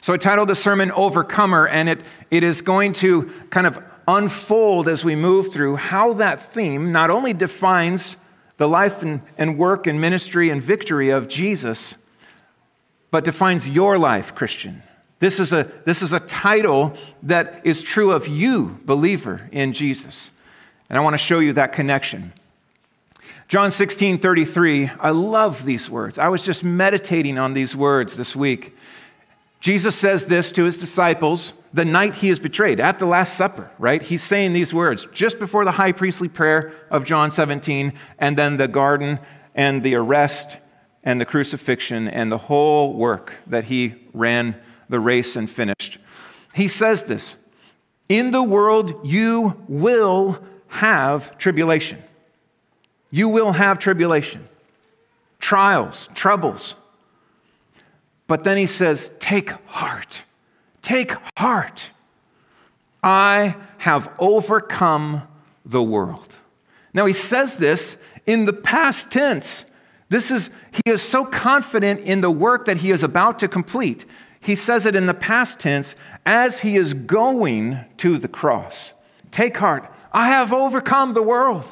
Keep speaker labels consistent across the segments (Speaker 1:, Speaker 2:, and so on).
Speaker 1: So I titled the sermon Overcomer, and it is going to kind of unfold as we move through how that theme not only defines the life and work and ministry and victory of Jesus, but defines your life, Christian. This is a title that is true of you, believer in Jesus. And I want to show you that connection. John 16:33, I love these words. I was just meditating on these words this week. Jesus says this to his disciples the night he is betrayed, at the Last Supper, right? He's saying these words just before the high priestly prayer of John 17, and then the garden and the arrest and the crucifixion and the whole work that he ran the race and finished. He says this, in the world you will have tribulation. You will have tribulation, trials, troubles. But then he says, take heart. Take heart. I have overcome the world. Now he says this in the past tense. He is so confident in the work that he is about to complete. He says it in the past tense as he is going to the cross. Take heart. I have overcome the world.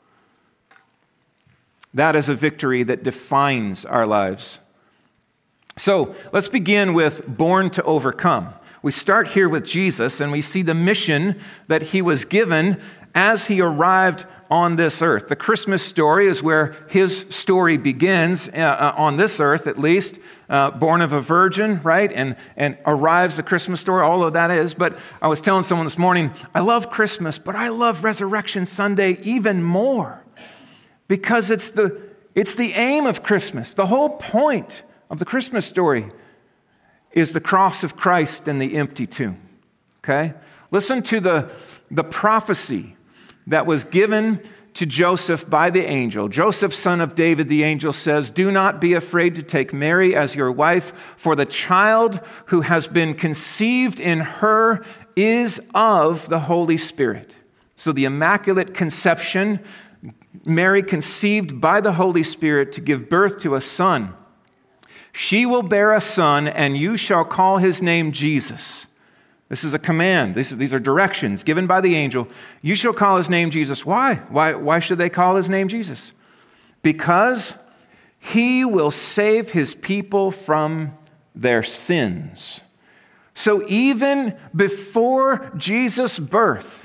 Speaker 1: That is a victory that defines our lives. So let's begin with born to overcome. We start here with Jesus, and we see the mission that he was given as he arrived on this earth. The Christmas story is where his story begins, on this earth at least, born of a virgin, right? And arrives the Christmas story, all of that is. But I was telling someone this morning, I love Christmas, but I love Resurrection Sunday even more because it's the aim of Christmas. The whole point of the Christmas story is the cross of Christ and the empty tomb, okay? Listen to the prophecy that was given to Joseph by the angel. Joseph, son of David, the angel says, do not be afraid to take Mary as your wife, for the child who has been conceived in her is of the Holy Spirit. So the Immaculate Conception, Mary conceived by the Holy Spirit to give birth to a son. She will bear a son, and you shall call his name Jesus. This is a command. These are directions given by the angel. You shall call his name Jesus. Why? Why should they call his name Jesus? Because he will save his people from their sins. So even before Jesus' birth,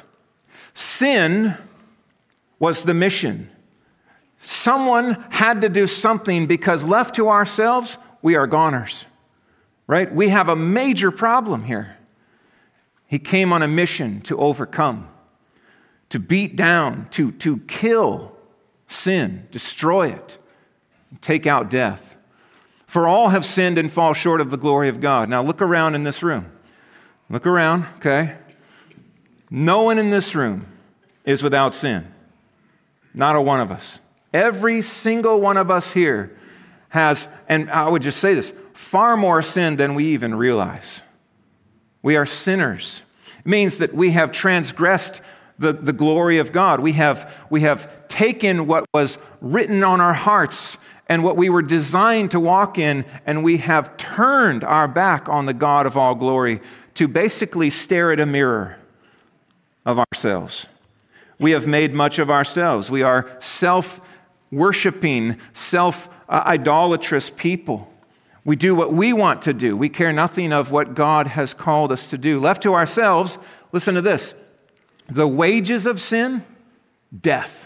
Speaker 1: sin was the mission. Someone had to do something because left to ourselves, we are goners, right? We have a major problem here. He came on a mission to overcome, to beat down, to kill sin, destroy it, take out death. For all have sinned and fall short of the glory of God. Now look around in this room. Look around, okay? No one in this room is without sin. Not a one of us. Every single one of us here has, and I would just say this, far more sin than we even realize. We are sinners. It means that we have transgressed the glory of God. We have taken what was written on our hearts and what we were designed to walk in, and we have turned our back on the God of all glory to basically stare at a mirror of ourselves. We have made much of ourselves. We are self-worshiping, self-idolatrous people. We do what we want to do. We care nothing of what God has called us to do. Left to ourselves, listen to this. The wages of sin, death.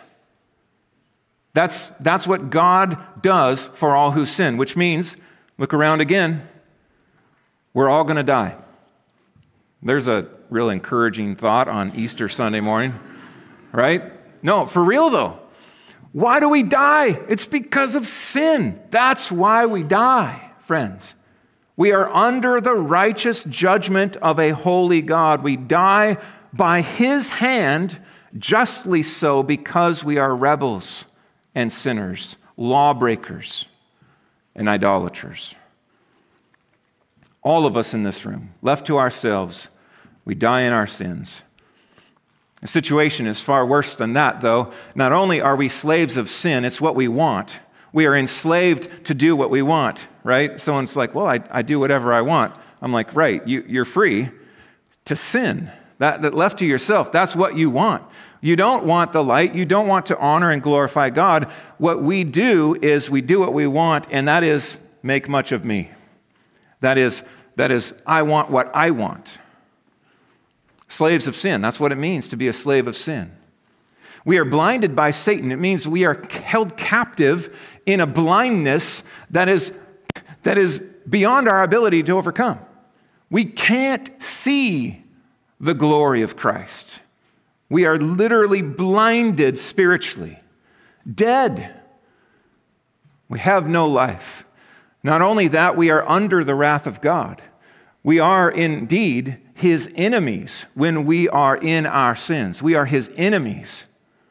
Speaker 1: That's what God does for all who sin, which means, look around again, we're all going to die. There's a real encouraging thought on Easter Sunday morning, right? No, for real though. Why do we die? It's because of sin. That's why we die, friends. We are under the righteous judgment of a holy God. We die by His hand, justly so, because we are rebels and sinners, lawbreakers and idolaters. All of us in this room, left to ourselves, we die in our sins. The situation is far worse than that, though. Not only are we slaves of sin, it's what we want. We are enslaved to do what we want, right? Someone's like, well, I do whatever I want. I'm like, right, you're free to sin. That left to yourself, that's what you want. You don't want the light. You don't want to honor and glorify God. What we do is we do what we want, and that is make much of me. That is, I want what I want. Slaves of sin, that's what it means to be a slave of sin. We are blinded by Satan. It means we are held captive in a blindness that is beyond our ability to overcome. We can't see the glory of Christ. We are literally blinded spiritually, dead. We have no life. Not only that, we are under the wrath of God. We are indeed his enemies when we are in our sins. We are his enemies,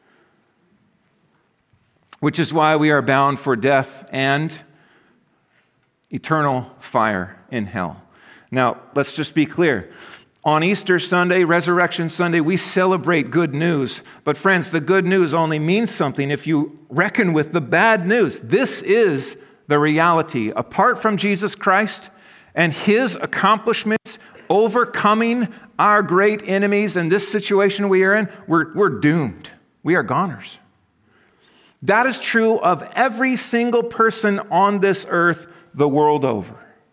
Speaker 1: which is why we are bound for death and eternal fire in hell. Now, let's just be clear. On Easter Sunday, Resurrection Sunday, we celebrate good news. But friends, the good news only means something if you reckon with the bad news. This is the reality. Apart from Jesus Christ and his accomplishments overcoming our great enemies in this situation we are in, we're doomed. We are goners. That is true of every single person on this earth the world over.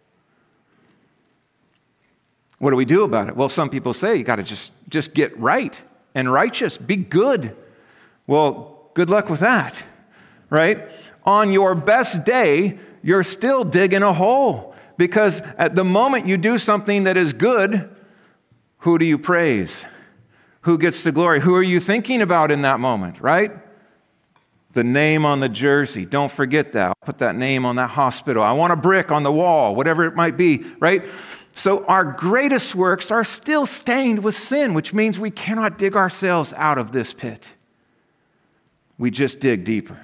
Speaker 1: What do we do about it? Well, some people say you got to just get right and righteous, be good. Well, good luck with that, right? On your best day, you're still digging a hole because at the moment you do something that is good, who do you praise? Who gets the glory? Who are you thinking about in that moment, right? The name on the jersey. Don't forget that. Put that name on that hospital. I want a brick on the wall, whatever it might be, right? So our greatest works are still stained with sin, which means we cannot dig ourselves out of this pit. We just dig deeper.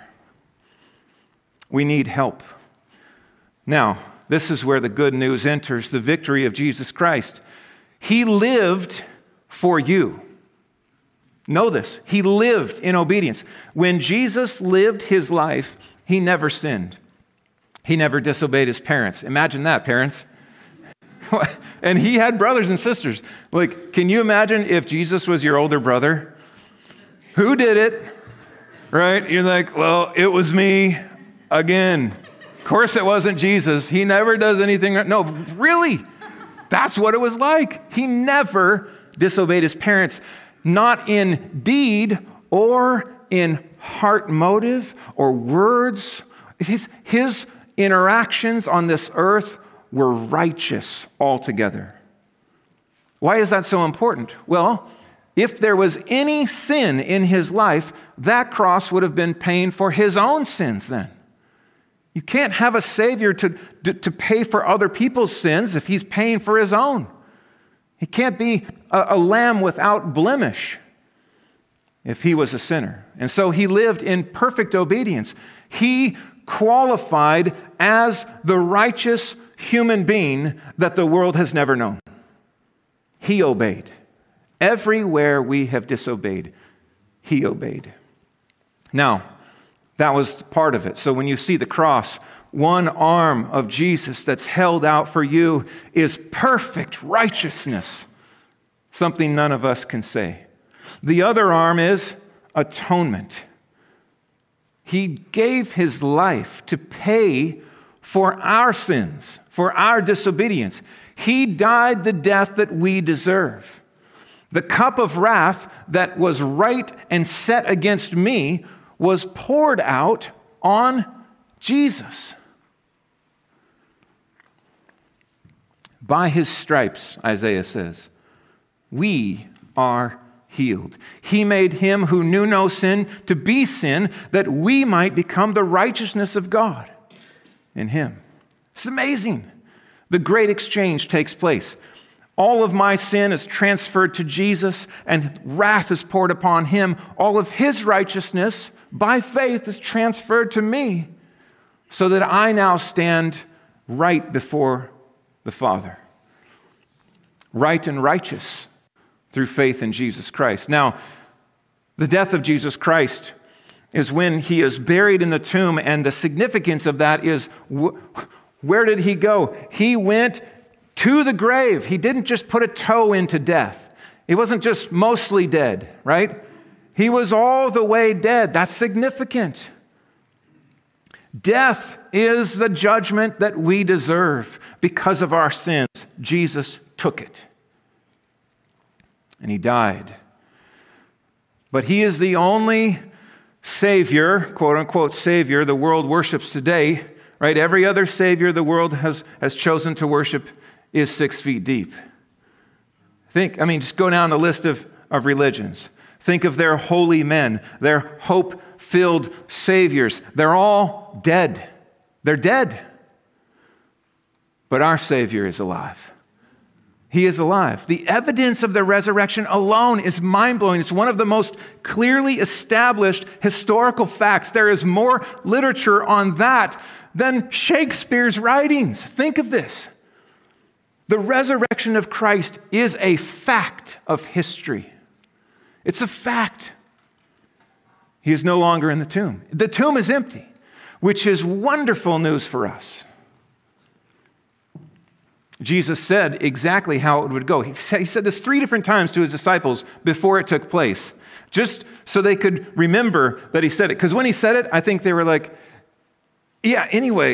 Speaker 1: We need help. Now, this is where the good news enters, the victory of Jesus Christ. He lived for you. Know this. He lived in obedience. When Jesus lived his life, he never sinned. He never disobeyed his parents. Imagine that, parents. And he had brothers and sisters. Like, can you imagine if Jesus was your older brother? Who did it? Right? You're like, well, it was me again. Of course it wasn't Jesus. He never does anything. No, really. That's what it was like. He never disobeyed his parents, not in deed or in heart motive or words. His interactions on this earth were righteous altogether. Why is that so important? Well, if there was any sin in his life, that cross would have been paying for his own sins then. You can't have a Savior to pay for other people's sins if he's paying for his own. He can't be a lamb without blemish if he was a sinner. And so he lived in perfect obedience. He qualified as the righteous human being that the world has never known. He obeyed. Everywhere we have disobeyed, he obeyed. Now, that was part of it. So when you see the cross, one arm of Jesus that's held out for you is perfect righteousness, something none of us can say. The other arm is atonement. He gave his life to pay for our sins, for our disobedience. He died the death that we deserve. The cup of wrath that was right and set against me was poured out on Jesus. By his stripes, Isaiah says, we are healed. He made him who knew no sin to be sin, that we might become the righteousness of God in him. It's amazing. The great exchange takes place. All of my sin is transferred to Jesus, and wrath is poured upon him. All of his righteousness, by faith, is transferred to me, so that I now stand right before the Father. Right and righteous through faith in Jesus Christ. Now, the death of Jesus Christ is when he is buried in the tomb, and the significance of that is, where did he go? He went to the grave. He didn't just put a toe into death. He wasn't just mostly dead, right? He was all the way dead. That's significant. Death is the judgment that we deserve because of our sins. Jesus took it. And he died. But he is the only Savior, quote unquote Savior, the world worships today, right? Every other Savior the world has chosen to worship is 6 feet deep. Just go down the list of religions. Think of their holy men, their hope-filled saviors. They're all dead. They're dead. But our Savior is alive. He is alive. The evidence of the resurrection alone is mind-blowing. It's one of the most clearly established historical facts. There is more literature on that than Shakespeare's writings. Think of this. The resurrection of Christ is a fact of history. It's a fact. He is no longer in the tomb. The tomb is empty, which is wonderful news for us. Jesus said exactly how it would go. He said this 3 different times to his disciples before it took place, just so they could remember that he said it. Because when he said it, I think they were like, yeah, anyway,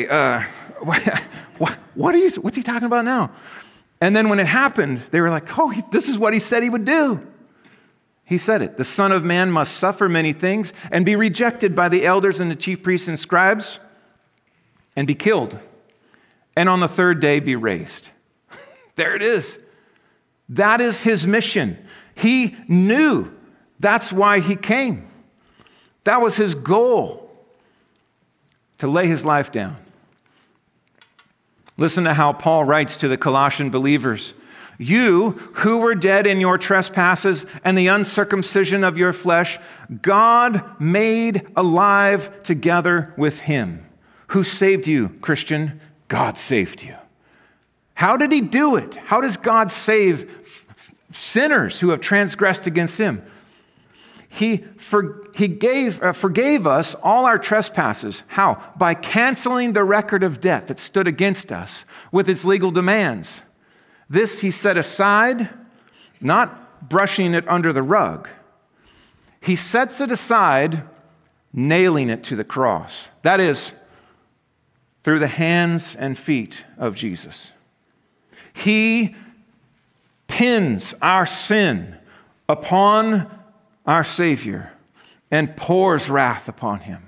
Speaker 1: what's he talking about now? And then when it happened, they were like, oh, this is what he said he would do. He said it. The Son of Man must suffer many things and be rejected by the elders and the chief priests and scribes and be killed. And on the 3rd day be raised. There it is. That is his mission. He knew that's why he came. That was his goal, to lay his life down. Listen to how Paul writes to the Colossian believers. You who were dead in your trespasses and the uncircumcision of your flesh, God made alive together with him. Who saved you, Christian? God saved you. How did he do it? How does God save sinners who have transgressed against him? He forgave us all our trespasses. How? By canceling the record of debt that stood against us with its legal demands. This he set aside, not brushing it under the rug. He sets it aside, nailing it to the cross. That is, through the hands and feet of Jesus. He pins our sin upon our Savior and pours wrath upon him.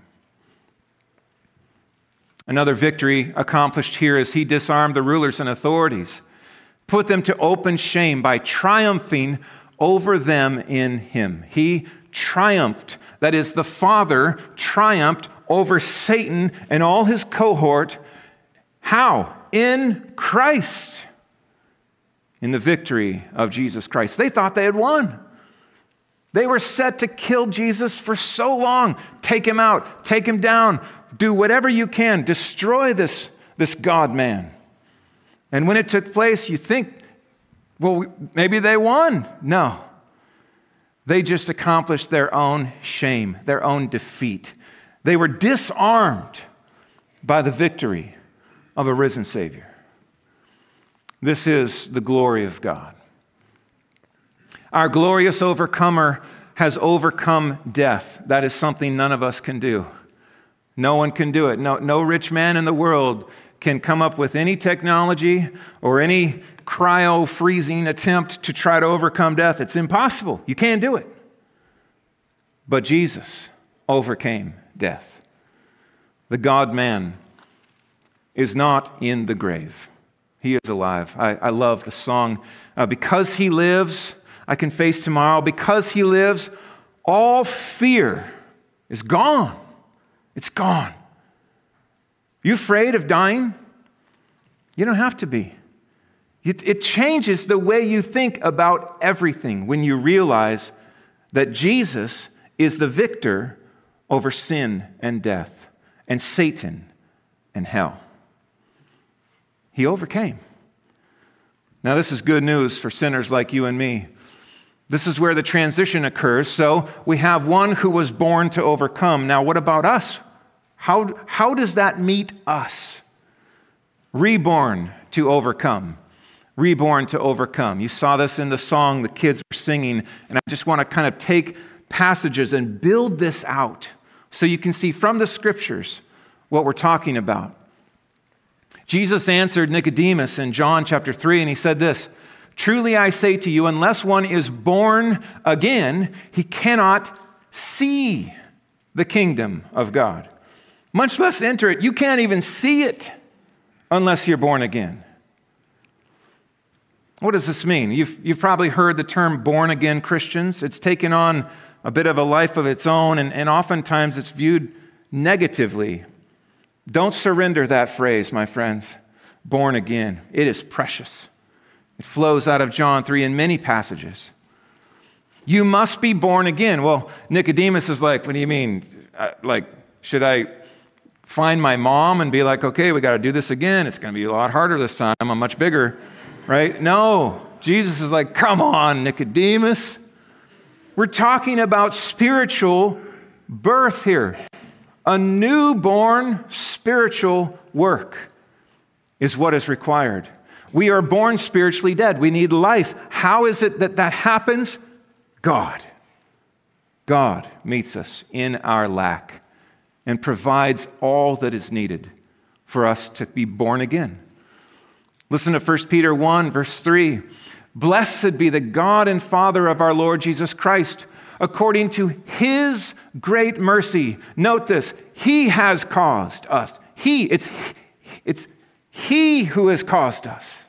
Speaker 1: Another victory accomplished here is he disarmed the rulers and authorities, put them to open shame by triumphing over them in him. He triumphed. That is, the Father triumphed over Satan and all his cohort. How? In Christ. In the victory of Jesus Christ. They thought they had won. They were set to kill Jesus for so long. Take him out. Take him down. Do whatever you can. Destroy this God-man. And when it took place, you think, well, maybe they won. No. They just accomplished their own shame, their own defeat. They were disarmed by the victory of a risen Savior. This is the glory of God. Our glorious overcomer has overcome death. That is something none of us can do. No one can do it. No rich man in the world can come up with any technology or any cryo-freezing attempt to try to overcome death. It's impossible. You can't do it. But Jesus overcame death. The God-man is not in the grave. He is alive. I love the song. Because he lives, I can face tomorrow. Because he lives, all fear is gone. It's gone. You afraid of dying? You don't have to be. It changes the way you think about everything when you realize that Jesus is the victor over sin and death and Satan and hell. He overcame. Now, this is good news for sinners like you and me. This is where the transition occurs. So we have one who was born to overcome. Now, what about us? How does that meet us? Reborn to overcome. reborn to overcome. You saw this in the song the kids were singing, and I just want to kind of take passages and build this out so you can see from the scriptures what we're talking about. Jesus answered Nicodemus in John chapter 3, and he said this, "Truly I say to you, unless one is born again, he cannot see the kingdom of God, much less enter it." You can't even see it unless you're born again. What does this mean? You've probably heard the term born-again Christians. It's taken on a bit of a life of its own, and oftentimes it's viewed negatively. Don't surrender that phrase, my friends. Born again. It is precious. It flows out of John 3 in many passages. You must be born again. Well, Nicodemus is like, what do you mean? Should I find my mom and be like, okay, we got to do this again. It's going to be a lot harder this time. I'm much bigger. Right? No, Jesus is like, come on, Nicodemus. We're talking about spiritual birth here. A newborn spiritual work is what is required. We are born spiritually dead. We need life. How is it that happens? God. God meets us in our lack and provides all that is needed for us to be born again. Listen to 1 Peter 1, verse 3. "Blessed be the God and Father of our Lord Jesus Christ. According to His great mercy," note this, He has caused us. It's He who has caused us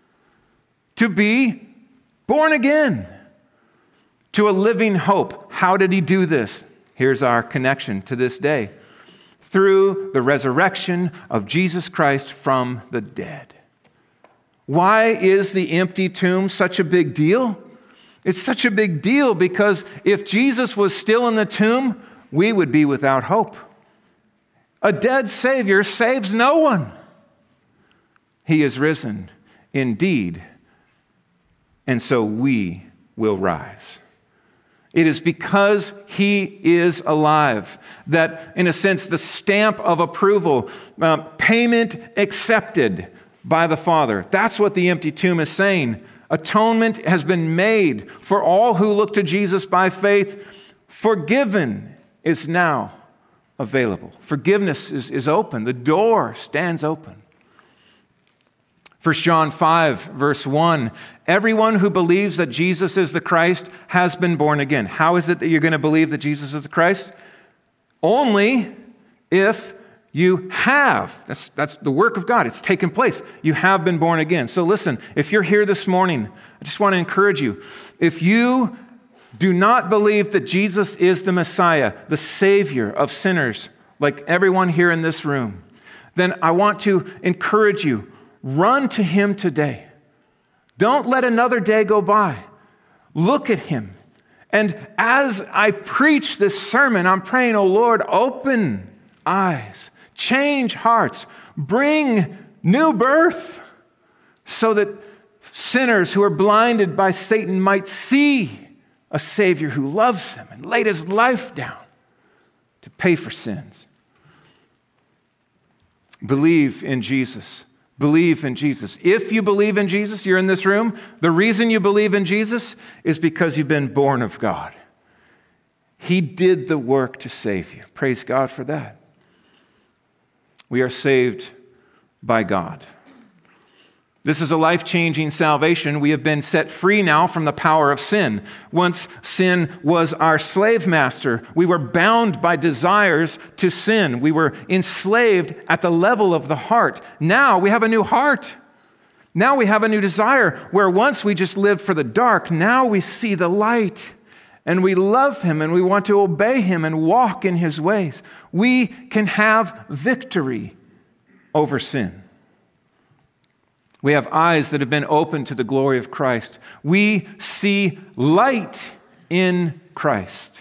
Speaker 1: to be born again to a living hope. How did He do this? Here's our connection to this day. Through the resurrection of Jesus Christ from the dead. Why is the empty tomb such a big deal? It's such a big deal because if Jesus was still in the tomb, we would be without hope. A dead Savior saves no one. He is risen indeed, and so we will rise. It is because He is alive that, in a sense, the stamp of approval, payment accepted by the Father. That's what the empty tomb is saying. Atonement has been made for all who look to Jesus by faith. Forgiven is now available. Forgiveness is open. The door stands open. 1 John 5, verse 1, "Everyone who believes that Jesus is the Christ has been born again." How is it that you're going to believe that Jesus is the Christ? Only if you have. That's the work of God. It's taken place. You have been born again. So listen, if you're here this morning, I just want to encourage you. If you do not believe that Jesus is the Messiah, the Savior of sinners, like everyone here in this room, then I want to encourage you, run to Him today. Don't let another day go by. Look at Him. And as I preach this sermon, I'm praying, oh Lord, open eyes. Change hearts, bring new birth so that sinners who are blinded by Satan might see a Savior who loves them and laid His life down to pay for sins. Believe in Jesus. Believe in Jesus. If you believe in Jesus, you're in this room, the reason you believe in Jesus is because you've been born of God. He did the work to save you. Praise God for that. We are saved by God. This is a life-changing salvation. We have been set free now from the power of sin. Once sin was our slave master. We were bound by desires to sin. We were enslaved at the level of the heart. Now we have a new heart. Now we have a new desire where once we just lived for the dark, now we see the light. And we love Him and we want to obey Him and walk in His ways. We can have victory over sin. We have eyes that have been opened to the glory of Christ. We see light in Christ.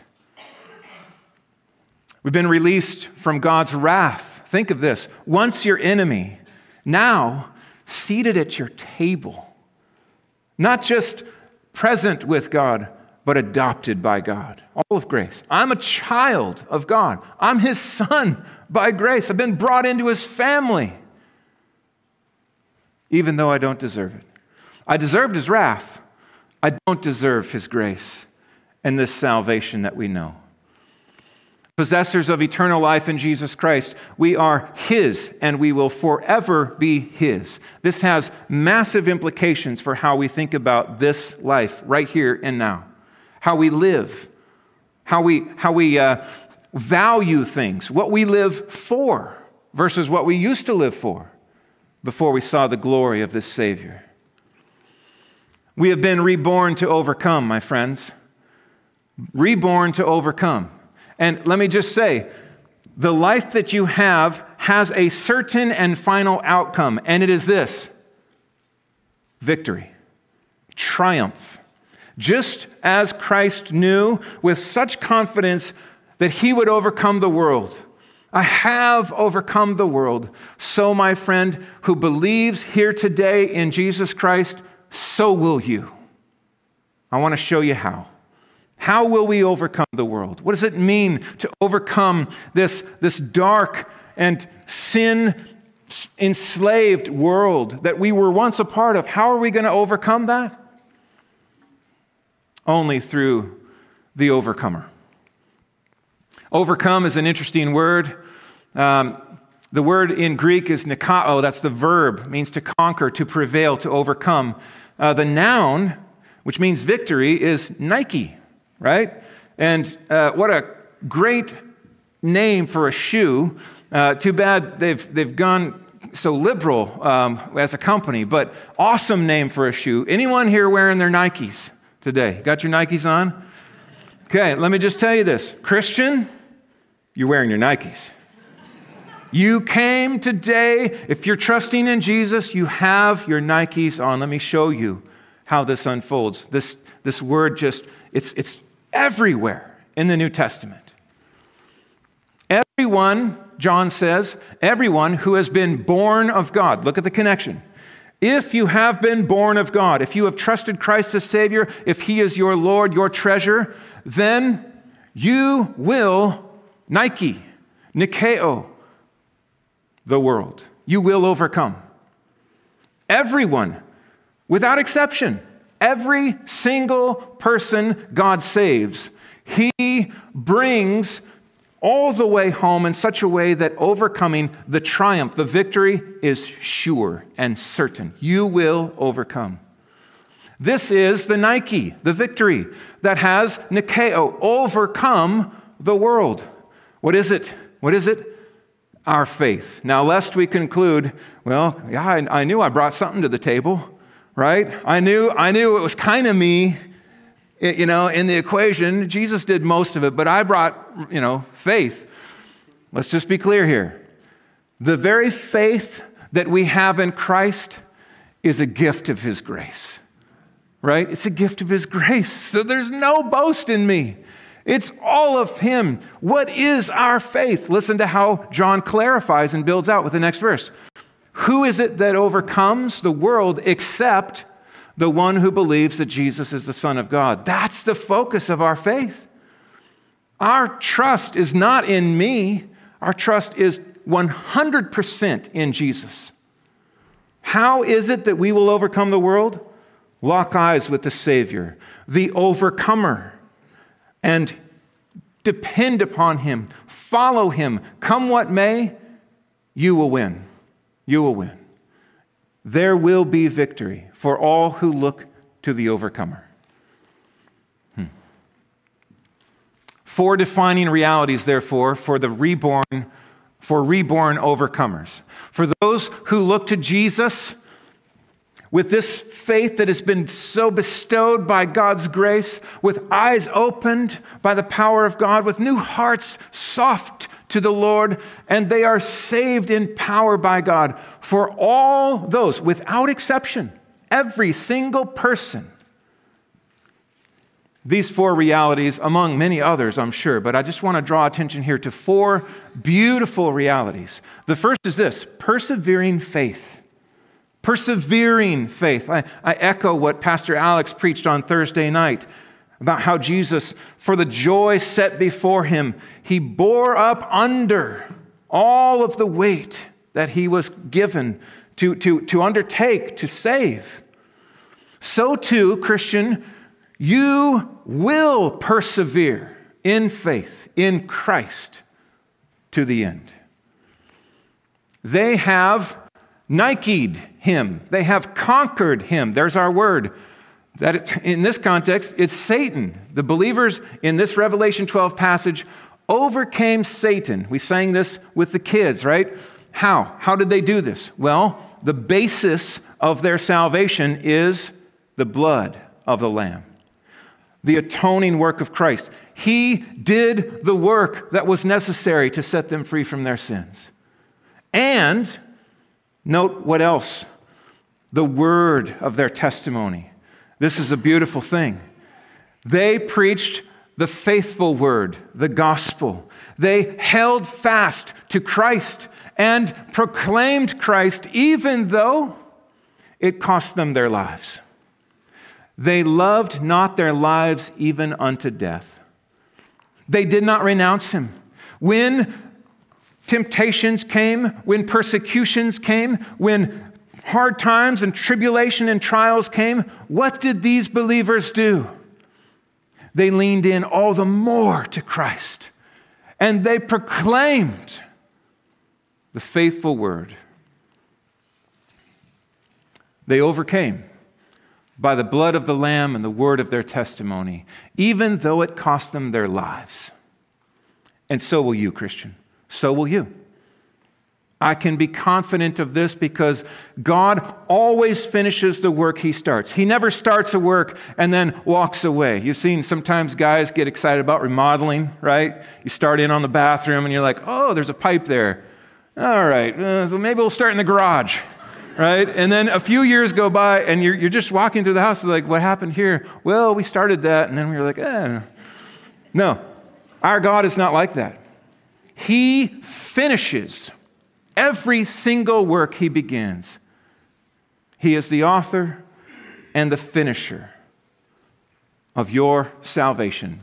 Speaker 1: We've been released from God's wrath. Think of this. Once your enemy, now seated at your table. Not just present with God, but adopted by God. All of grace. I'm a child of God. I'm His son by grace. I've been brought into His family, even though I don't deserve it. I deserved his wrath. I don't deserve his grace and this salvation that we know. Possessors of eternal life in Jesus Christ, we are his and we will forever be his. This has massive implications for how we think about this life right here and now, how we live, how we value things, what we live for versus what we used to live for before we saw the glory of this Savior. We have been reborn to overcome, my friends. Reborn to overcome. And let me just say, the life that you have has a certain and final outcome, and it is this: victory, triumph. Just as Christ knew with such confidence that he would overcome the world. I have overcome the world. So, my friend who believes here today in Jesus Christ, so will you. I want to show you how. How will we overcome the world? What does it mean to overcome this dark and sin-enslaved world that we were once a part of? How are we going to overcome that? Only through the overcomer. Overcome is an interesting word. The word in Greek is nikao. That's the verb. It means to conquer, to prevail, to overcome. The noun, which means victory, is Nike. Right? And what a great name for a shoe. Too bad they've gone so liberal as a company, but awesome name for a shoe. Anyone here wearing their Nikes today? Got your Nikes on? Okay, let me just tell you this. Christian, you're wearing your Nikes. You came today, if you're trusting in Jesus, you have your Nikes on. Let me show you how this unfolds. This word just, it's everywhere in the New Testament. Everyone, John says, everyone who has been born of God. Look at the connection. If you have been born of God, if you have trusted Christ as Savior, if He is your Lord, your treasure, then you will Nikeo, the world. You will overcome. Everyone, without exception. Every single person God saves, He brings all the way home in such a way that overcoming the triumph, the victory is sure and certain. You will overcome. This is the Nike, the victory that has Nikeo, overcome the world. What is it? What is it? Our faith. Now, lest we conclude, well, yeah, I knew I brought something to the table. Right? I knew it was kind of me, in the equation. Jesus did most of it, but I brought, faith. Let's just be clear here. The very faith that we have in Christ is a gift of His grace. Right? It's a gift of His grace. So there's no boast in me. It's all of Him. What is our faith? Listen to how John clarifies and builds out with the next verse. Who is it that overcomes the world except the one who believes that Jesus is the Son of God? That's the focus of our faith. Our trust is not in me. Our trust is 100% in Jesus. How is it that we will overcome the world? Lock eyes with the Savior, the overcomer, and depend upon Him. Follow Him. Come what may, you will win. You will win. There will be victory for all who look to the overcomer. 4 defining realities, therefore, for reborn overcomers. For those who look to Jesus with this faith that has been so bestowed by God's grace, with eyes opened by the power of God, with new hearts soft to the Lord, and they are saved in power by God. For all those, without exception, every single person, these 4 realities, among many others, I'm sure, but I just want to draw attention here to 4 beautiful realities. The first is this: persevering faith. Persevering faith. I echo what Pastor Alex preached on Thursday night about how Jesus, for the joy set before Him, He bore up under all of the weight that He was given to undertake, to save. so too, Christian, you will persevere in faith in Christ to the end. They have Nike'd him. They have conquered him. There's our word. In this context, it's Satan. The believers in this Revelation 12 passage overcame Satan. We sang this with the kids, right? How? How did they do this? Well, the basis of their salvation is the blood of the Lamb, the atoning work of Christ. He did the work that was necessary to set them free from their sins. And note what else? The word of their testimony. This is a beautiful thing. They preached the faithful word, the gospel. They held fast to Christ and proclaimed Christ even though it cost them their lives. They loved not their lives even unto death. They did not renounce him. When temptations came, when persecutions came, when hard times and tribulation and trials came, what did these believers do? They leaned in all the more to Christ, and they proclaimed the faithful word. They overcame by the blood of the Lamb and the word of their testimony, even though it cost them their lives. And so will you, Christian. So will you. I can be confident of this because God always finishes the work he starts. He never starts a work and then walks away. You've seen sometimes guys get excited about remodeling, right? You start in on the bathroom and you're like, oh, there's a pipe there. All right, so maybe we'll start in the garage, right? And then a few years go by and you're just walking through the house like, what happened here? Well, we started that and then we were like, No, our God is not like that. He finishes every single work he begins. He is the author and the finisher of your salvation.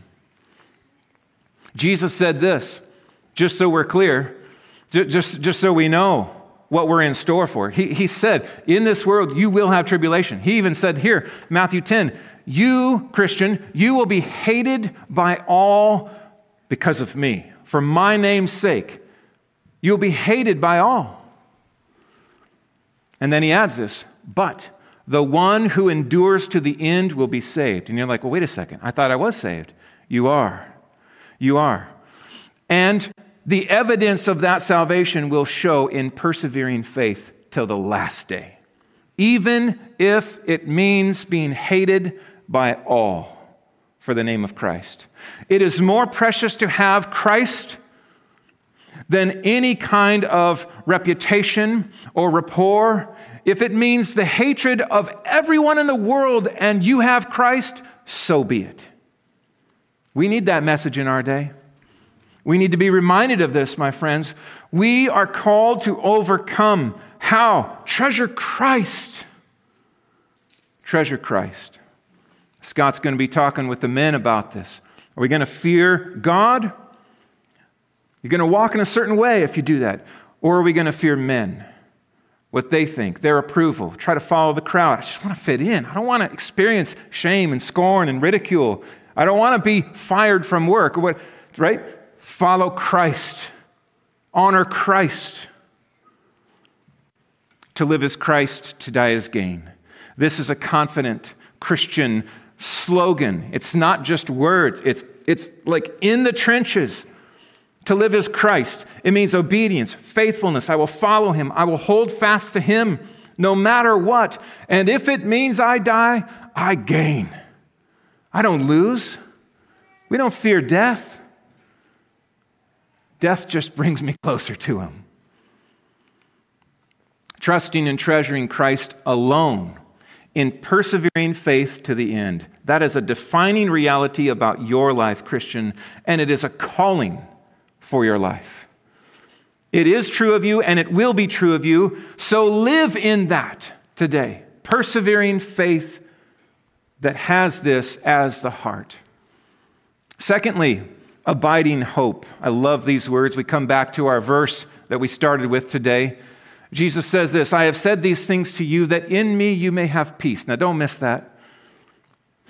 Speaker 1: Jesus said this, just so we're clear, just so we know what we're in store for. He said, in this world you will have tribulation. He even said here, Matthew 10, you, Christian, you will be hated by all because of me. For my name's sake, you'll be hated by all. And then he adds this, but the one who endures to the end will be saved. And you're like, well, wait a second. I thought I was saved. You are. You are. And the evidence of that salvation will show in persevering faith till the last day, even if it means being hated by all for the name of Christ. It is more precious to have Christ than any kind of reputation or rapport. If it means the hatred of everyone in the world and you have Christ, so be it. We need that message in our day. We need to be reminded of this, my friends. We are called to overcome. How? Treasure Christ. Treasure Christ. Scott's going to be talking with the men about this. Are we going to fear God? You're going to walk in a certain way if you do that. Or are we going to fear men? What they think, their approval, try to follow the crowd. I just want to fit in. I don't want to experience shame and scorn and ridicule. I don't want to be fired from work. Right? Follow Christ. Honor Christ. To live as Christ, to die as gain. This is a confident Christian slogan. It's not just words. It's like in the trenches. To live as Christ. It means obedience, faithfulness. I will follow him. I will hold fast to him no matter what. And if it means I die, I gain. I don't lose. We don't fear death. Death just brings me closer to him. Trusting and treasuring Christ alone in persevering faith to the end. That is a defining reality about your life, Christian, and it is a calling for your life. It is true of you and it will be true of you, so live in that today. Persevering faith that has this as the heart. Secondly, abiding hope. I love these words. We come back to our verse that we started with today. Jesus says this, I have said these things to you that in me you may have peace. Now don't miss that.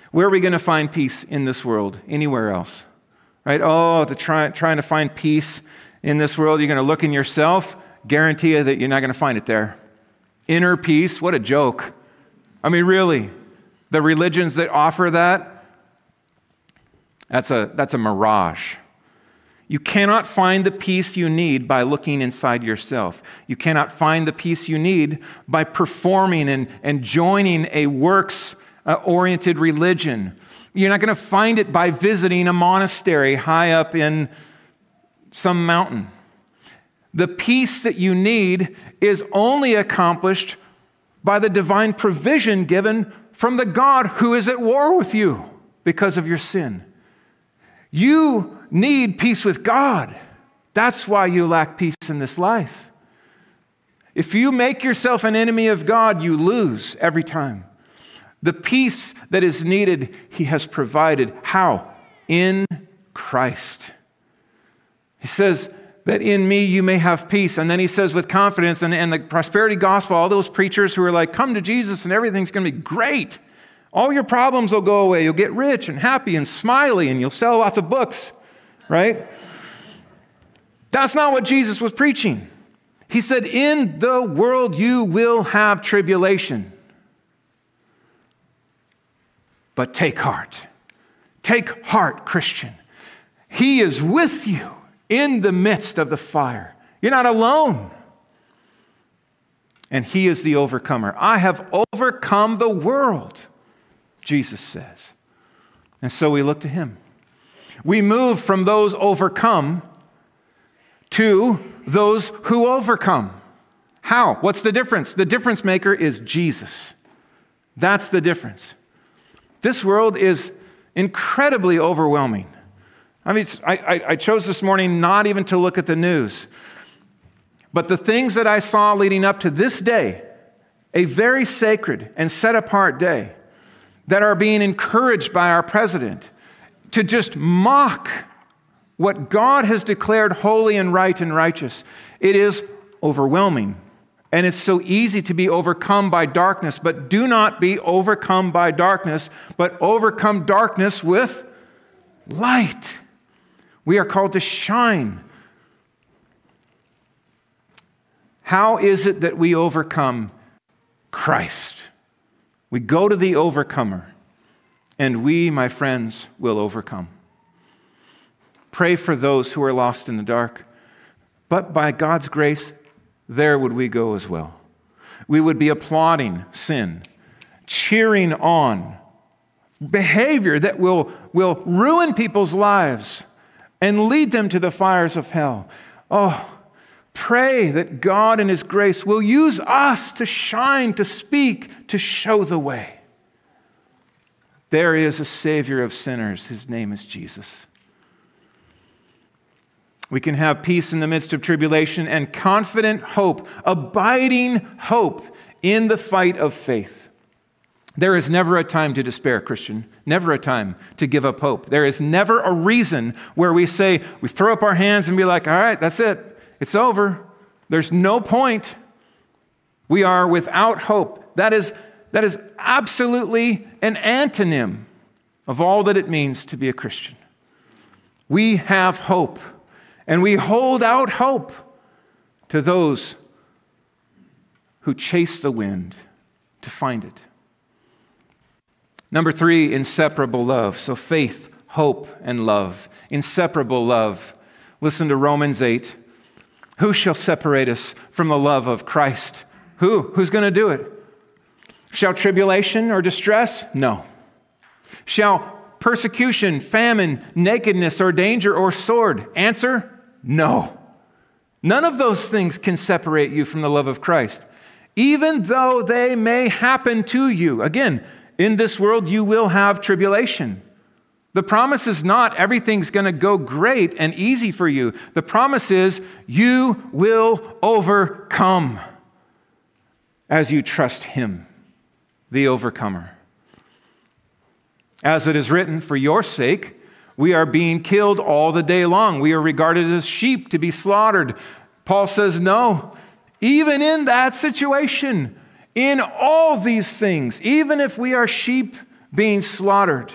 Speaker 1: Where are we going to find peace in this world? Anywhere else? Right? Oh, trying to find peace in this world, you're going to look in yourself, guarantee you that you're not going to find it there. Inner peace, what a joke. I mean, really, the religions that offer that, that's a mirage. You cannot find the peace you need by looking inside yourself. You cannot find the peace you need by performing and joining a works-oriented religion. You're not going to find it by visiting a monastery high up in some mountain. The peace that you need is only accomplished by the divine provision given from the God who is at war with you because of your sin. You need peace with God. That's why you lack peace in this life. If you make yourself an enemy of God, you lose every time. The peace that is needed, He has provided. How? In Christ. He says that in me you may have peace. And then He says with confidence, and the prosperity gospel, all those preachers who are like, come to Jesus and everything's going to be great. All your problems will go away. You'll get rich and happy and smiley and you'll sell lots of books, right? That's not what Jesus was preaching. He said, in the world you will have tribulation. But take heart. Take heart, Christian. He is with you in the midst of the fire. You're not alone. And He is the overcomer. I have overcome the world, Jesus says. And so we look to Him. We move from those overcome to those who overcome. How? What's the difference? The difference maker is Jesus. That's the difference. This world is incredibly overwhelming. I mean, I chose this morning not even to look at the news. But the things that I saw leading up to this day, a very sacred and set-apart day, that are being encouraged by our president to just mock what God has declared holy and right and righteous, it is overwhelming. And it's so easy to be overcome by darkness, but do not be overcome by darkness, but overcome darkness with light. We are called to shine. How is it that we overcome? Christ. We go to the overcomer, and we, my friends, will overcome. Pray for those who are lost in the dark, but by God's grace, there would we go as well. We would be applauding sin, cheering on behavior that will ruin people's lives and lead them to the fires of hell. Oh, pray that God in His grace will use us to shine, to speak, to show the way. There is a Savior of sinners. His name is Jesus. We can have peace in the midst of tribulation and confident hope, abiding hope in the fight of faith. There is never a time to despair, Christian. Never a time to give up hope. There is never a reason where we say, we throw up our hands and be like, all right, that's it. It's over. There's no point. We are without hope. That is absolutely an antonym of all that it means to be a Christian. We have hope. And we hold out hope to those who chase the wind to find it. Number 3, inseparable love. So faith, hope, and love. Inseparable love. Listen to Romans 8. Who shall separate us from the love of Christ? Who? Who's going to do it? Shall tribulation or distress? No. Shall persecution, famine, nakedness, or danger, or sword? Answer, no. None of those things can separate you from the love of Christ, even though they may happen to you. Again, in this world you will have tribulation. The promise is not everything's going to go great and easy for you. The promise is you will overcome as you trust Him, the overcomer. As it is written, for your sake, we are being killed all the day long. We are regarded as sheep to be slaughtered. Paul says, no, even in that situation, in all these things, even if we are sheep being slaughtered.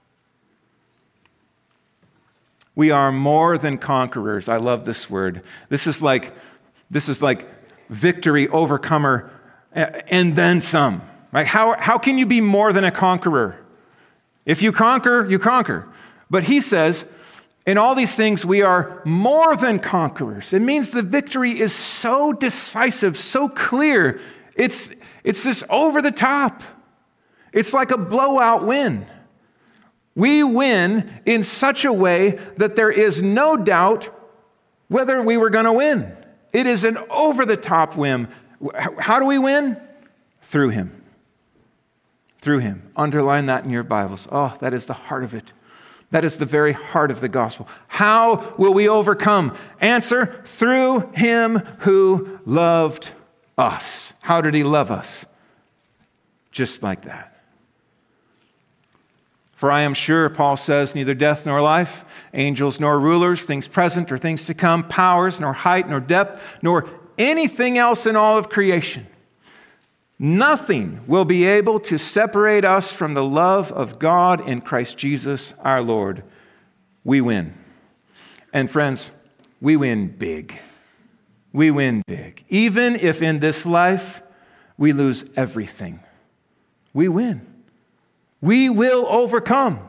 Speaker 1: We are more than conquerors. I love this word. This is like victory, overcomer, and then some. Right? How can you be more than a conqueror? If you conquer, you conquer. But he says, in all these things, we are more than conquerors. It means the victory is so decisive, so clear. It's just over the top. It's like a blowout win. We win in such a way that there is no doubt whether we were going to win. It is an over-the-top win. How do we win? Through him. Through him. Underline that in your Bibles. Oh, that is the heart of it. That is the very heart of the gospel. How will we overcome? Answer, through him who loved us. How did he love us? Just like that. For I am sure, Paul says, neither death nor life, angels nor rulers, things present or things to come, powers, nor height, nor depth, nor anything else in all of creation. Nothing will be able to separate us from the love of God in Christ Jesus our Lord. We win. And friends, we win big. We win big. Even if in this life we lose everything, we win. We will overcome.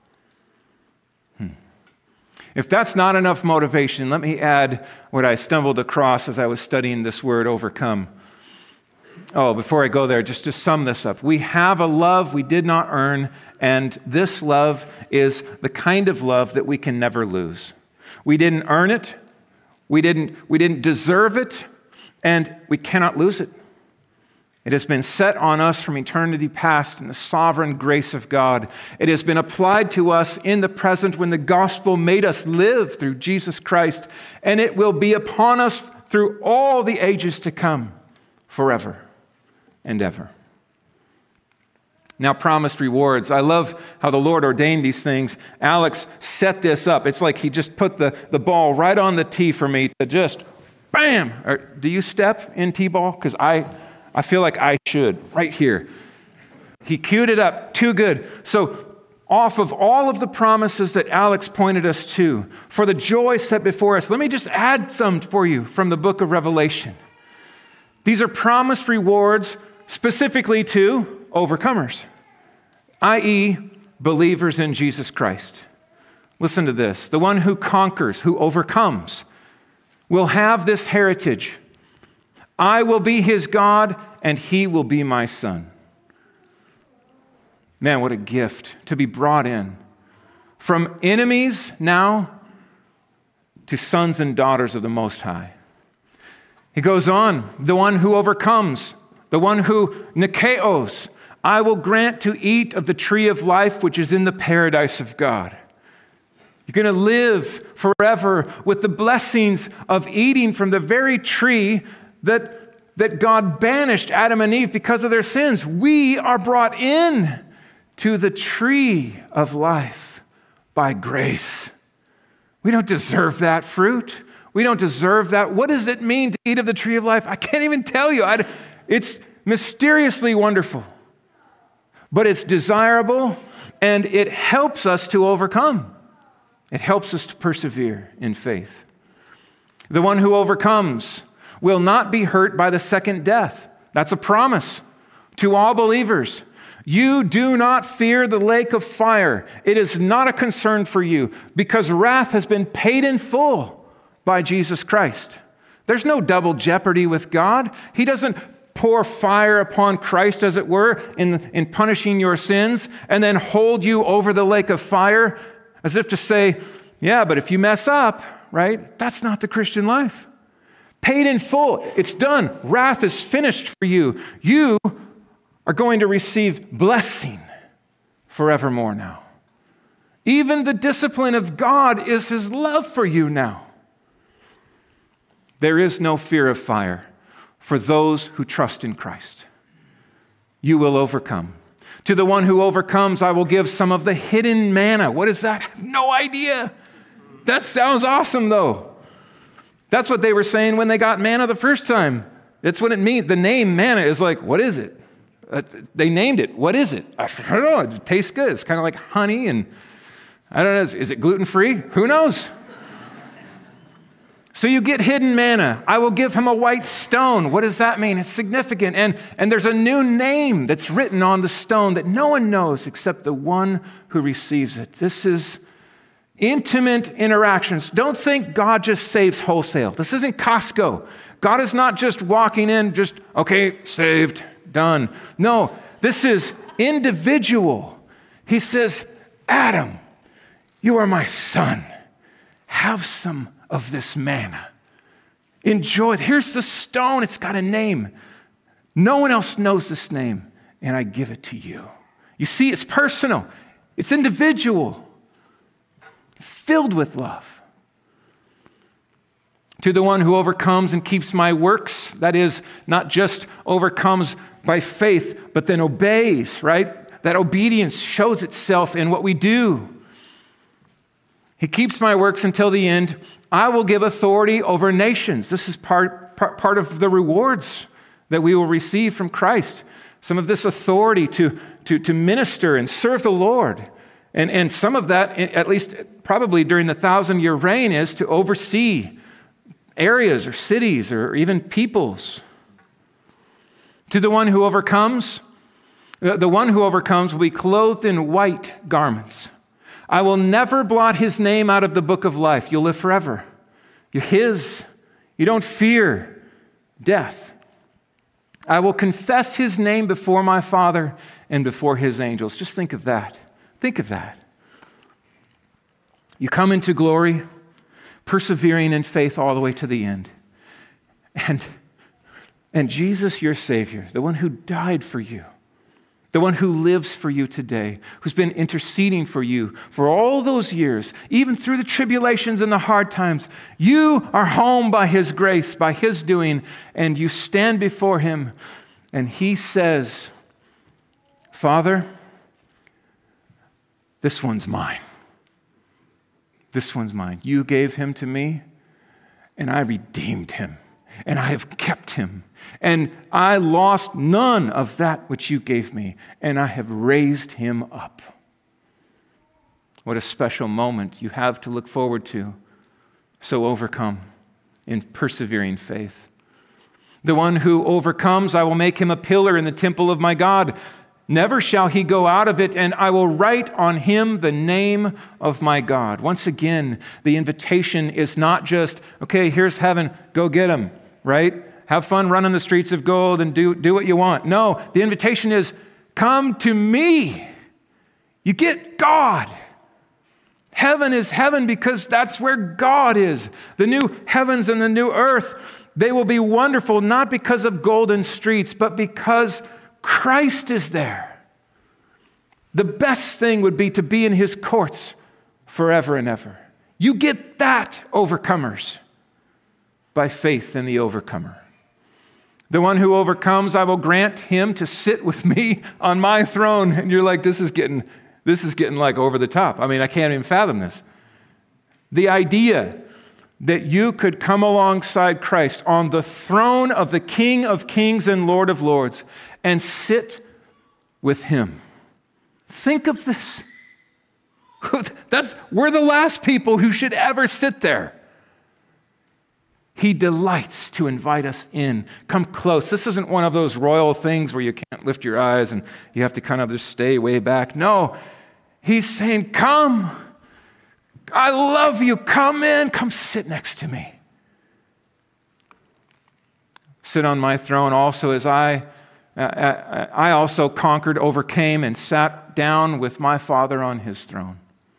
Speaker 1: If that's not enough motivation, let me add what I stumbled across as I was studying this word, overcome. Oh, before I go there, just to sum this up. We have a love we did not earn, and this love is the kind of love that we can never lose. We didn't earn it, we didn't deserve it, and we cannot lose it. It has been set on us from eternity past in the sovereign grace of God. It has been applied to us in the present when the gospel made us live through Jesus Christ, and it will be upon us through all the ages to come, forever and ever. Now, promised rewards. I love how the Lord ordained these things. Alex set this up. It's like he just put the ball right on the tee for me to just, bam! Or, do you step in T-ball? Because I feel like I should, right here. He queued it up, too good. So off of all of the promises that Alex pointed us to, for the joy set before us, let me just add some for you from the book of Revelation. These are promised rewards specifically to overcomers, i.e., believers in Jesus Christ. Listen to this. The one who conquers, who overcomes, will have this heritage. I will be his God, and he will be my son. Man, what a gift to be brought in. From enemies now to sons and daughters of the Most High. He goes on, the one who overcomes, the one who nikeos, I will grant to eat of the tree of life which is in the paradise of God. You're going to live forever with the blessings of eating from the very tree that God banished Adam and Eve because of their sins. We are brought in to the tree of life by grace. We don't deserve that fruit. We don't deserve that. What does it mean to eat of the tree of life? I can't even tell you. It's mysteriously wonderful. But it's desirable, and it helps us to overcome. It helps us to persevere in faith. The one who overcomes will not be hurt by the second death. That's a promise to all believers. You do not fear the lake of fire. It is not a concern for you because wrath has been paid in full by Jesus Christ. There's no double jeopardy with God. He doesn't pour fire upon Christ, as it were, in punishing your sins and then hold you over the lake of fire as if to say, yeah, but if you mess up, right? That's not the Christian life. Paid in full. It's done. Wrath is finished for you. You are going to receive blessing forevermore now. Even the discipline of God is his love for you now. There is no fear of fire for those who trust in Christ. You will overcome. To the one who overcomes, I will give some of the hidden manna. What is that? I have no idea. That sounds awesome, though. That's what they were saying when they got manna the first time. That's what it means. The name manna is like, what is it? They named it. What is it? I don't know. It tastes good. It's kind of like honey, and I don't know. Is it gluten-free? Who knows? So you get hidden manna. I will give him a white stone. What does that mean? It's significant. And there's a new name that's written on the stone that no one knows except the one who receives it. This is intimate interactions. Don't think God just saves wholesale. This isn't Costco. God is not just walking in, just, okay, saved, done. No, this is individual. He says, Adam, you are my son. Have some of this manna. Enjoy it. Here's the stone. It's got a name. No one else knows this name, and I give it to you. You see, it's personal. It's individual. Filled with love. To the one who overcomes and keeps my works, that is, not just overcomes by faith, but then obeys, right? That obedience shows itself in what we do. He keeps my works until the end. I will give authority over nations. This is part of the rewards that we will receive from Christ. Some of this authority to minister and serve the Lord. And some of that, at least probably during the 1,000-year reign, is to oversee areas or cities or even peoples. To the one who overcomes, the one who overcomes will be clothed in white garments. I will never blot his name out of the book of life. You'll live forever. You're his. You don't fear death. I will confess his name before my Father and before his angels. Just think of that. Think of that. You come into glory, persevering in faith all the way to the end. And Jesus, your Savior, the one who died for you, the one who lives for you today, who's been interceding for you for all those years, even through the tribulations and the hard times, you are home by his grace, by his doing, and you stand before him, and he says, Father, this one's mine. This one's mine. You gave him to me, and I redeemed him, and I have kept him. And I lost none of that which you gave me, and I have raised him up. What a special moment you have to look forward to. So overcome in persevering faith. The one who overcomes, I will make him a pillar in the temple of my God. Never shall he go out of it, and I will write on him the name of my God. Once again, the invitation is not just, okay, here's heaven, go get him, right? Have fun running the streets of gold and do what you want. No, the invitation is, come to me. You get God. Heaven is heaven because that's where God is. The new heavens and the new earth, they will be wonderful, not because of golden streets, but because Christ is there. The best thing would be to be in his courts forever and ever. You get that, overcomers, by faith in the overcomer. The one who overcomes, I will grant him to sit with me on my throne. And you're like, this is getting like over the top. I mean, I can't even fathom this. The idea that you could come alongside Christ on the throne of the King of Kings and Lord of Lords and sit with him. Think of this. We're the last people who should ever sit there. He delights to invite us in. Come close. This isn't one of those royal things where you can't lift your eyes and you have to kind of just stay way back. No, he's saying, come. I love you. Come in. Come sit next to me. Sit on my throne also as I also conquered, overcame, and sat down with my Father on his throne.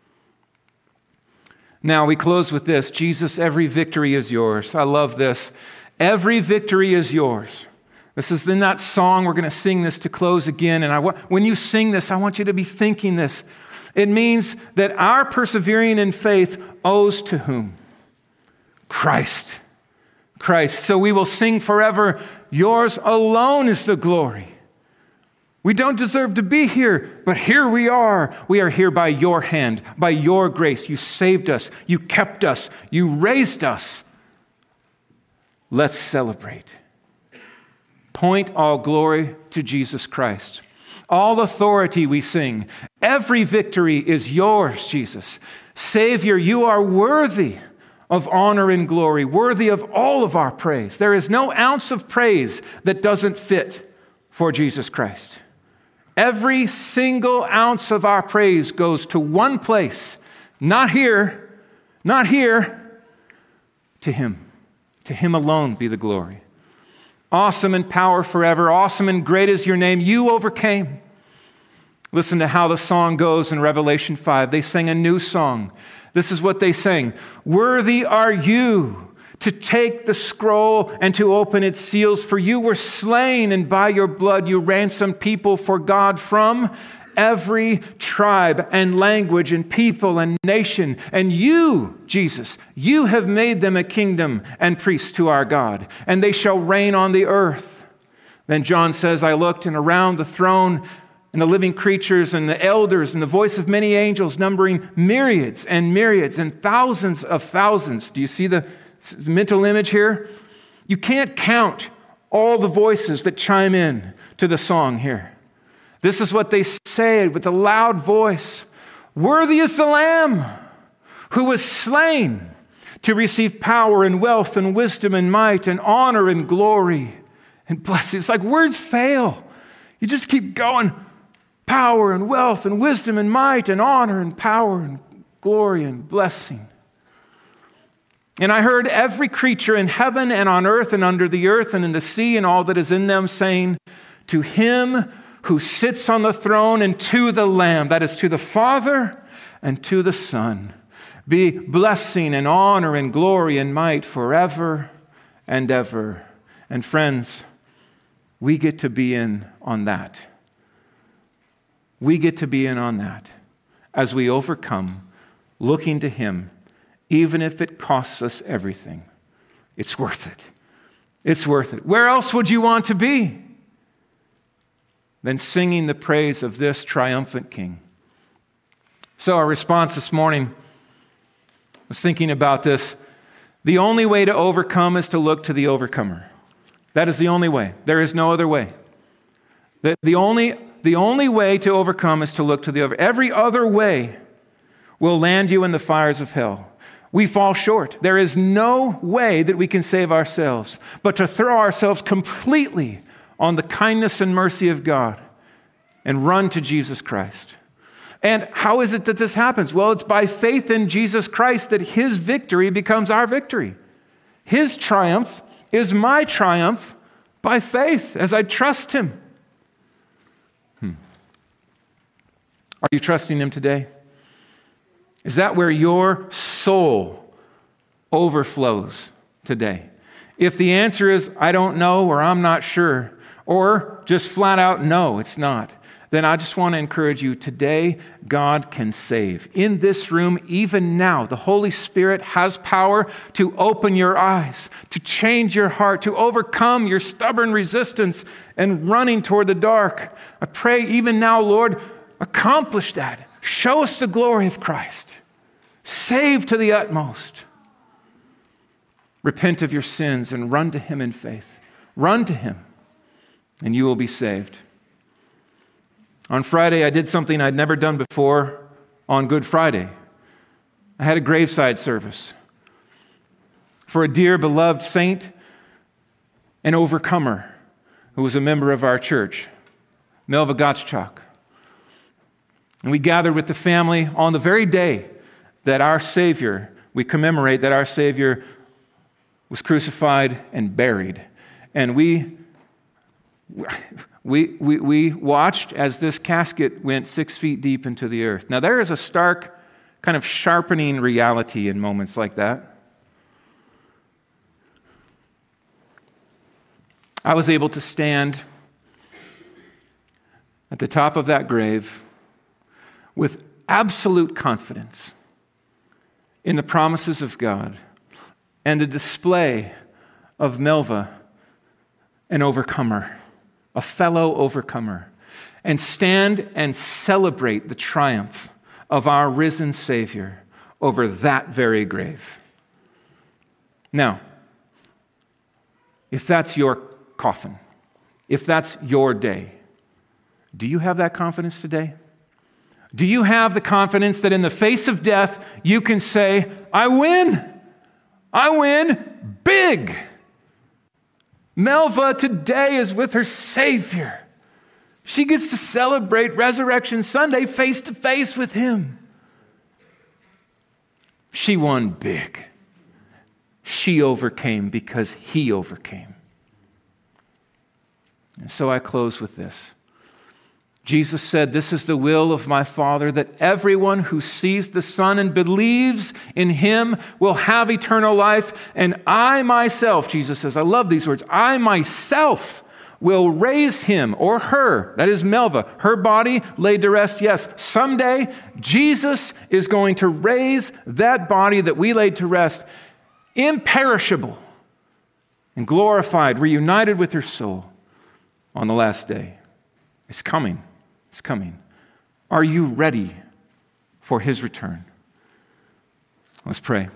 Speaker 1: Now, we close with this. Jesus, every victory is yours. I love this. Every victory is yours. This is in that song. We're going to sing this to close again. And when you sing this, I want you to be thinking this. It means that our persevering in faith owes to whom? Christ. Christ. So we will sing forever, yours alone is the glory. We don't deserve to be here, but here we are. We are here by your hand, by your grace. You saved us. You kept us. You raised us. Let's celebrate. point all glory to Jesus Christ. All authority, we sing. Every victory is yours, Jesus. Savior, you are worthy of honor and glory, worthy of all of our praise. There is no ounce of praise that doesn't fit for Jesus Christ. Every single ounce of our praise goes to one place, not here, to Him. To Him alone be the glory. Awesome in power forever, awesome and great is your name. You overcame. Listen to how the song goes in Revelation 5. They sang a new song. This is what they sang. Worthy are you to take the scroll and to open its seals, for you were slain, and by your blood you ransomed people for God from every tribe and language and people and nation. And you, Jesus, you have made them a kingdom and priests to our God, and they shall reign on the earth. Then John says, I looked, and around the throne and the living creatures and the elders and the voice of many angels, numbering myriads and myriads and thousands of thousands. Do you see the mental image here? You can't count all the voices that chime in to the song here. This is what they say with a loud voice. Worthy is the Lamb who was slain to receive power and wealth and wisdom and might and honor and glory and blessing. It's like words fail. You just keep going. Power and wealth and wisdom and might and honor and power and glory and blessing. And I heard every creature in heaven and on earth and under the earth and in the sea and all that is in them saying, to Him who sits on the throne and to the Lamb, that is to the Father and to the Son, be blessing and honor and glory and might forever and ever. And friends, we get to be in on that. We get to be in on that as we overcome, looking to Him, even if it costs us everything. It's worth it. It's worth it. Where else would you want to be than singing the praise of this triumphant King? So our response this morning, I was thinking about this. The only way to overcome is to look to the overcomer. That is the only way. There is no other way. The only way to overcome is to look to the overcomer. Every other way will land you in the fires of hell. We fall short. There is no way that we can save ourselves, but to throw ourselves completely on the kindness and mercy of God and run to Jesus Christ. And how is it that this happens? Well, it's by faith in Jesus Christ that His victory becomes our victory. His triumph is my triumph by faith as I trust Him. Are you trusting Him today? Is that where your soul overflows today? If the answer is, I don't know, or I'm not sure, or just flat out, no, it's not, then I just want to encourage you today, God can save. In this room, even now, the Holy Spirit has power to open your eyes, to change your heart, to overcome your stubborn resistance and running toward the dark. I pray even now, Lord, accomplish that. Show us the glory of Christ. Save to the utmost. Repent of your sins and run to Him in faith. Run to Him, and you will be saved. On Friday, I did something I'd never done before on Good Friday. I had a graveside service for a dear, beloved saint and overcomer who was a member of our church, Melva Gottschalk. And we gathered with the family on the very day that our Savior, we commemorate that our Savior was crucified and buried. And we watched as this casket went 6 feet deep into the earth. Now, there is a stark kind of sharpening reality in moments like that. I was able to stand at the top of that grave with absolute confidence in the promises of God and the display of Melva, an overcomer, a fellow overcomer, and stand and celebrate the triumph of our risen Savior over that very grave. Now, if that's your coffin, if that's your day. Do you have that confidence today? Do you have the confidence that in the face of death, you can say, I win. I win big. Melva today is with her Savior. She gets to celebrate Resurrection Sunday face to face with Him. She won big. She overcame because He overcame. And so I close with this. Jesus said, this is the will of my Father, that everyone who sees the Son and believes in Him will have eternal life. And I myself, Jesus says, I love these words, I myself will raise him or her, that is Melva, her body laid to rest. Yes, someday Jesus is going to raise that body that we laid to rest, imperishable and glorified, reunited with her soul on the last day. It's coming. It's coming. Are you ready for His return? Let's pray.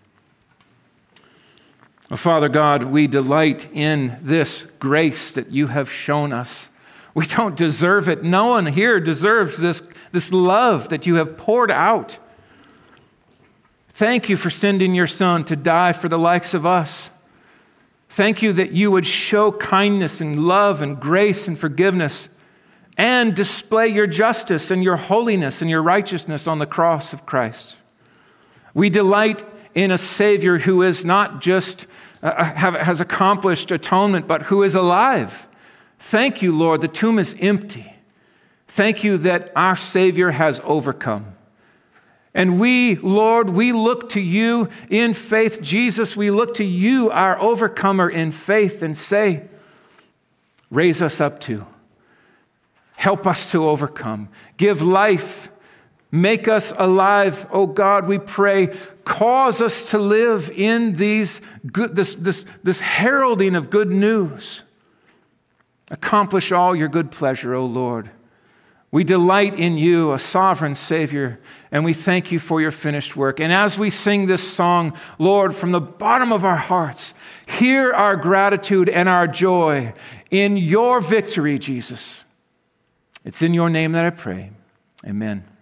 Speaker 1: Oh, Father God, we delight in this grace that You have shown us. We don't deserve it. No one here deserves this love that You have poured out. Thank You for sending Your Son to die for the likes of us. Thank You that You would show kindness and love and grace and forgiveness and display Your justice and Your holiness and Your righteousness on the cross of Christ. We delight in a Savior who is not just has accomplished atonement, but who is alive. Thank You, Lord, the tomb is empty. Thank You that our Savior has overcome. And we, Lord, we look to You in faith. Jesus, we look to You, our overcomer, in faith and say, raise us up too. Help us to overcome. Give life. Make us alive. Oh God, we pray, cause us to live in this heralding of good news. Accomplish all Your good pleasure, O Lord. We delight in You, a sovereign Savior, and we thank You for Your finished work. And as we sing this song, Lord, from the bottom of our hearts, hear our gratitude and our joy in Your victory, Jesus. It's in Your name that I pray. Amen.